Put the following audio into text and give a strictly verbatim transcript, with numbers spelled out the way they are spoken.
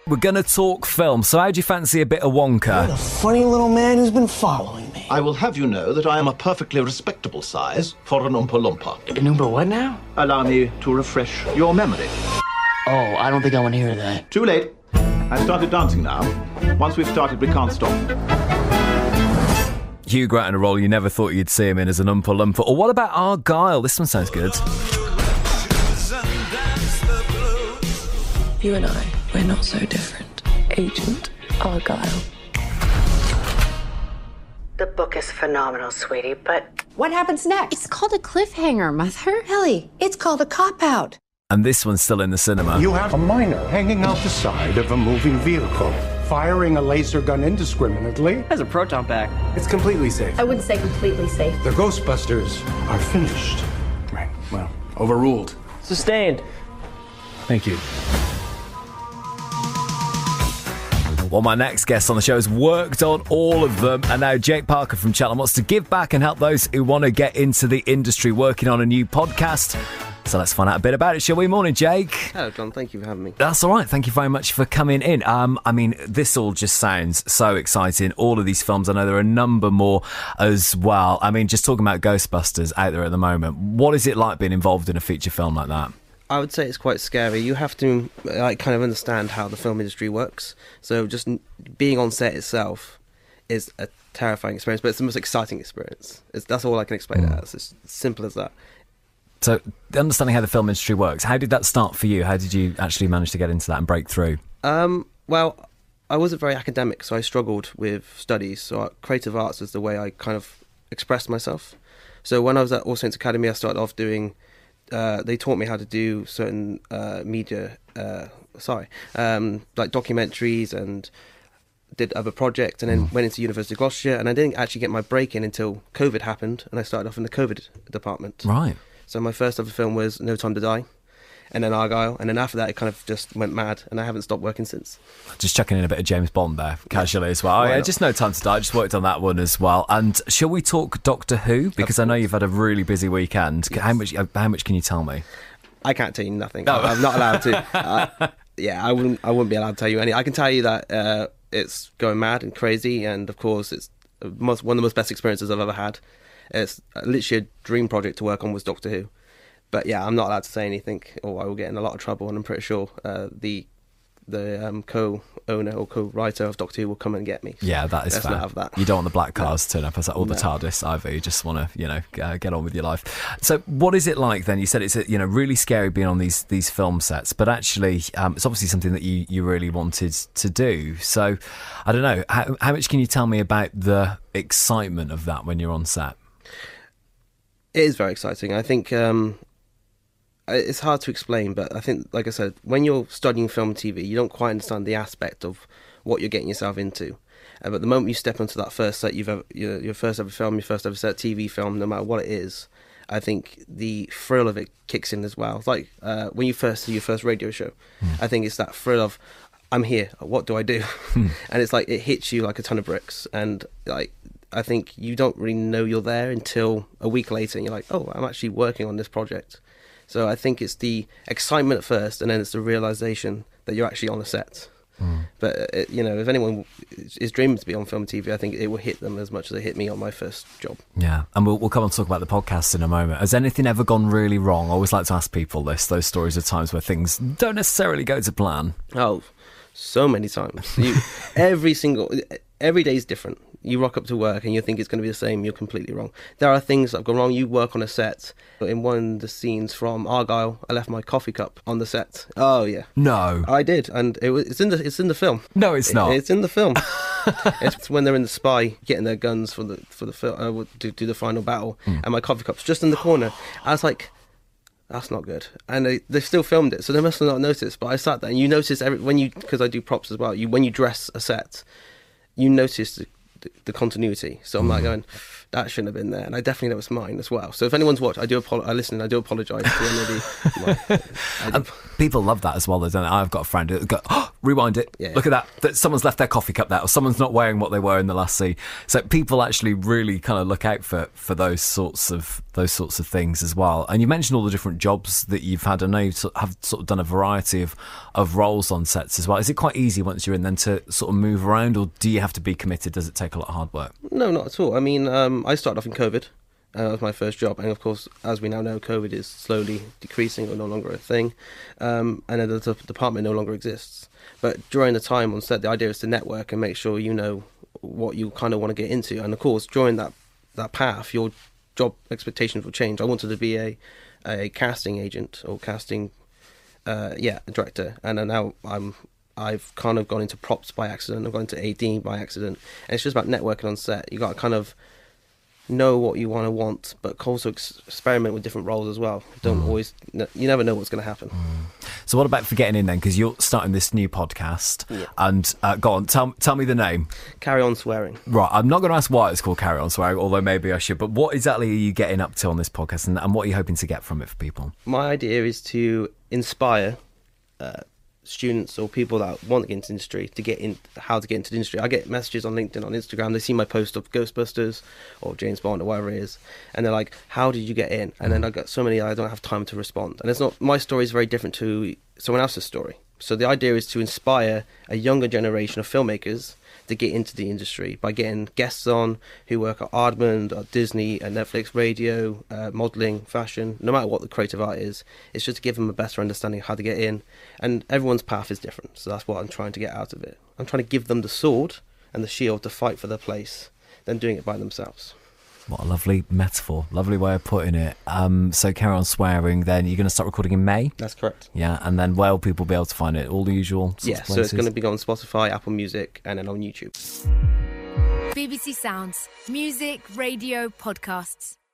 We're going to talk film, so how do you fancy a bit of Wonka? What a funny little man who's been following me. I will have you know that I am a perfectly respectable size for an Oompa Loompa. An Oompa what now? Allow me to refresh your memory. Oh, I don't think I want to hear that. Too late. I've started dancing now. Once we've started, we can't stop. Hugh Grant in a role you never thought you'd see him in as an Oompa Loompa. Or what about Argyle? This one sounds good. You and I, we're not so different. Agent Argyle. The book is phenomenal, sweetie, but what happens next? It's called a cliffhanger, Mother. Ellie, it's called a cop-out. And this one's still in the cinema. You have a minor hanging out the side of a moving vehicle, firing a laser gun indiscriminately. It has a proton pack. It's completely safe. I wouldn't say completely safe. The Ghostbusters are finished. Right, well, overruled. Sustained. Thank you. Well, my next guest on the show has worked on all of them, and now Jake Parker from Cheltenham wants to give back and help those who want to get into the industry, working on a new podcast. So let's find out a bit about it, shall we? Morning, Jake. Hello, John. Thank you for having me. That's all right. Thank you very much for coming in. Um, I mean, this all just sounds so exciting. All of these films, I know there are a number more as well. I mean, just talking about Ghostbusters out there at the moment, what is it like being involved in a feature film like that? I would say it's quite scary. You have to like kind of understand how the film industry works. So just being on set itself is a terrifying experience, but it's the most exciting experience. It's, that's all I can explain mm. it as. It's as simple as that. So understanding how the film industry works, how did that start for you? How did you actually manage to get into that and break through? Um, well, I wasn't very academic, so I struggled with studies. So creative arts was the way I kind of expressed myself. So when I was at All Saints Academy, I started off doing... Uh, they taught me how to do certain uh, media, uh, sorry, um, like documentaries, and did other projects, and then mm. went into University of Gloucestershire, and I didn't actually get my break in until COVID happened, and I started off in the COVID department. Right. So my first ever film was No Time to Die, and then Argyle, and then after that it kind of just went mad, and I haven't stopped working since. Just chucking in a bit of James Bond there, casually as well. Oh, yeah, just No Time to Die, I just worked on that one as well. And shall we talk Doctor Who? Because I know you've had a really busy weekend. Yes. How much How much can you tell me? I can't tell you nothing. No. I'm not allowed to. uh, yeah, I wouldn't I wouldn't be allowed to tell you anything. I can tell you that uh, it's going mad and crazy, and of course it's most, one of the most best experiences I've ever had. It's literally a dream project to work on was Doctor Who. But yeah, I'm not allowed to say anything, or I will get in a lot of trouble. And I'm pretty sure uh, the the um, co-owner or co-writer of Doctor Who will come and get me. Yeah, that is Let's fair. Not have that. You don't want the black cars no. turn up as all the no. TARDIS either. You just want to, you know, uh, get on with your life. So, what is it like then? You said it's you know really scary being on these these film sets, but actually, um, it's obviously something that you, you really wanted to do. So, I don't know. How, how much can you tell me about the excitement of that when you're on set? It is very exciting. I think. Um, It's hard to explain, but I think, like I said, when you're studying film and T V, you don't quite understand the aspect of what you're getting yourself into. Uh, but the moment you step onto that first set, you've ever, your, your first ever film, your first ever set, T V film, no matter what it is, I think the thrill of it kicks in as well. It's like uh, when you first see your first radio show, mm. I think it's that thrill of, I'm here, what do I do? Mm. And it's like, it hits you like a ton of bricks. And like, I think you don't really know you're there until a week later, and you're like, oh, I'm actually working on this project. So I think it's the excitement at first, and then it's the realisation that you're actually on a set. Mm. But, it, you know, if anyone is dreaming to be on film and T V, I think it will hit them as much as it hit me on my first job. Yeah, and we'll, we'll come on to talk about the podcast in a moment. Has anything ever gone really wrong? I always like to ask people this, those stories of times where things don't necessarily go to plan. Oh, so many times. You, every single... Every day is different. You rock up to work and you think it's going to be the same, you're completely wrong. There are things that have gone wrong. You work on a set. In one of the scenes from Argyle, I left my coffee cup on the set. Oh, yeah. No. I did, and it was, it's in the it's in the film. No, it's not. It, it's in the film. It's when they're in the spy, getting their guns for the for the film, uh, to do the final battle, mm. and my coffee cup's just in the corner. I was like, that's not good. And they, they still filmed it, so they must have not noticed. But I sat there, and you notice every, when you, because I do props as well, you when you dress a set, you notice the, the, the continuity. So I'm mm. like going, that shouldn't have been there. And I definitely know it's mine as well. So if anyone's watched, I do apolo- I listen, I do apologise to anybody. I do. People love that as well, though, don't they? I've got a friend who go, oh, rewind it, Yeah. look at that, that someone's left their coffee cup there, or someone's not wearing what they were in the last scene. So people actually really kind of look out for, for those sorts of those sorts of things as well. And you mentioned all the different jobs that you've had. I know you have sort of done a variety of, of roles on sets as well. Is it quite easy once you're in then to sort of move around, or do you have to be committed? Does it take a lot of hard work? No, not at all. I mean, um, I started off in COVID. Uh, that was my first job, and of course, as we now know, COVID is slowly decreasing or no longer a thing, um, and the, the department no longer exists. But during the time on set, the idea is to network and make sure you know what you kind of want to get into. And of course, during that that path, your job expectations will change. I wanted to be a a casting agent or casting, uh, yeah, director, and now I'm. I've kind of gone into props by accident. I've gone into A D by accident, and it's just about networking on set. You got to kind of know what you want to want, but also ex- experiment with different roles as well. Don't mm. always, you never know what's going to happen. Mm. So what about for getting in then? Because you're starting this new podcast, yeah. and uh, go on, tell tell me the name. Carry On Swearing. Right, I'm not going to ask why it's called Carry On Swearing, although maybe I should. But what exactly are you getting up to on this podcast, and, and what are you hoping to get from it for people? My idea is to inspire Uh, students or people that want to get into the industry to get in, how to get into the industry. I get messages on LinkedIn, on Instagram. They see my post of Ghostbusters or James Bond or whatever it is, and they're like, "How did you get in?" And then I got so many I don't have time to respond. And it's not, my story is very different to someone else's story. So the idea is to inspire a younger generation of filmmakers to get into the industry by getting guests on who work at Aardman, at Disney, at Netflix, radio, uh, modelling, fashion, no matter what the creative art is. It's just to give them a better understanding of how to get in. And everyone's path is different, so that's what I'm trying to get out of it. I'm trying to give them the sword and the shield to fight for their place, than doing it by themselves. What a lovely metaphor, lovely way of putting it. Um, so Carry On Swearing, then you're going to start recording in May? That's correct. Yeah, and then where will people be able to find it? All the usual sorts Yeah, of so places? it's going to be on Spotify, Apple Music, and then on YouTube. B B C Sounds. Music, radio, podcasts.